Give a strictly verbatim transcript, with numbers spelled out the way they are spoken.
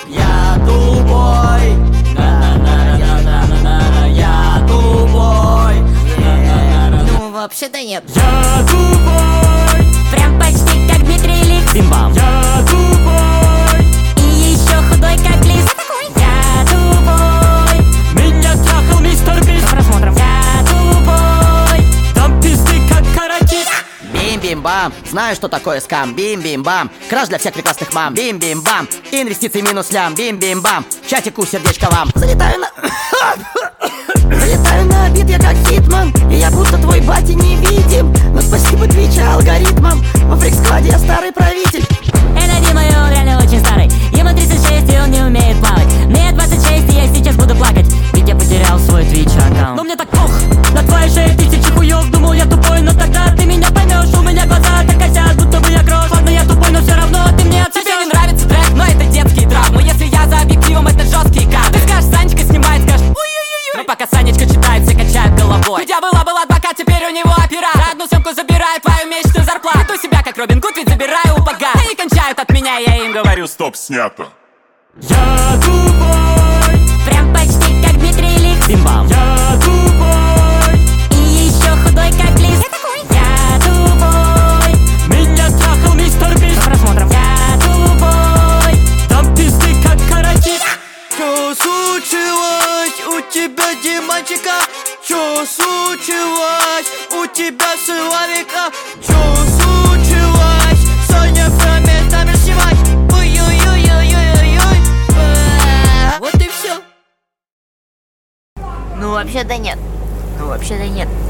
Я тупой. На-на-на-на-на-на-на-на. Я тупой. Ну, вообще-то нет. Я тупой. Прям почти как Дмитрий Ликс. Бим-бам. Я тупой. И еще худой как лис. Я тупой. Меня трахал мистер Бист. По просмотрам. Я тупой. Там пизды как каратист. Бим-бим-бам, знаю, что такое скам. Бим-бим-бам, краш для всех прекрасных мам. Бим-бим-бам, инвестиции минус лям. Бим-бим-бам, в чатику сердечко вам. Залетаю на... Залетаю на обид, я как Хитман. И я будто твой батя невидим. Но спасибо Твича алгоритмам. Во фрик-складе я старый правитель. Это Дима, и он реально очень старый. Ему тридцать шесть, и он не умеет плавать. Мне двадцать шесть, и я сейчас буду плакать. Ведь я потерял свой Twitch аккаунт. Но мне так пох, на твоей шее тысячи хуёв. Думал, я тупой, но тогда ты меня поймешь. У меня глаза так косят, будто бы я крош. Ладно, я тупой, но все равно ты мне отсосёшь. Тебе не нравится трек, но это детские травмы. Если я за объективом, это жесткие кадры. Ты скажешь, Санечка снимает, скажешь ой-ой-ой. Но пока Санечка читает, все качают головой. У тебя была, был адвокат, теперь у него оператор. За одну съемку забираю твою месячную зарплату. Веду себя как Робин Гуд, ведь забираю у богат. Они кончают от меня, я им говорю стоп, снято. Я тупой. Прям почти как Дмитрий Ликс. Бим-бам. Я тупой. И еще худой как лис. Я тупой. Меня трахал мистер Бист. По просмотрам. Я тупой. Там пизды как каратист. Чё случилось у тебя, Диманчика? Чё случилось у тебя, Славика? Чё случилось? Соня Фраме там снимать. Ой-ой-ой-ой-ой-ой. Вот и все. Ну, вообще-то нет. Ну, вообще-то нет.